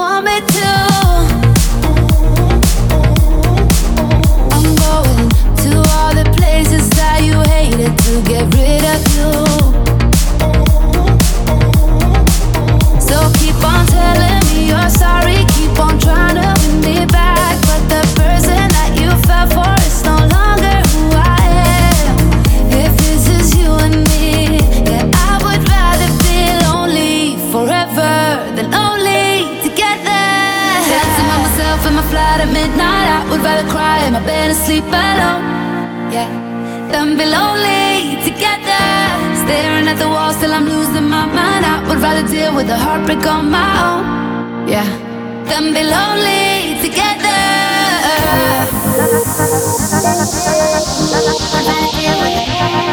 want me to. I'm going to all the places that you hated to get rid of you. So keep on telling me you're sorry, keep on trying to win me back, but the person that you fell for is no longer who I am. If this is you and me, yeah, I would rather be lonely forever than lonely together. Dancing by myself in my flat at midnight, I would rather cry in my bed and sleep alone, yeah, than be lonely together. Staring at the wall till I'm losing my mind, I would rather deal with the heartbreak on my own, yeah, than be lonely together. I'd rather deal with it.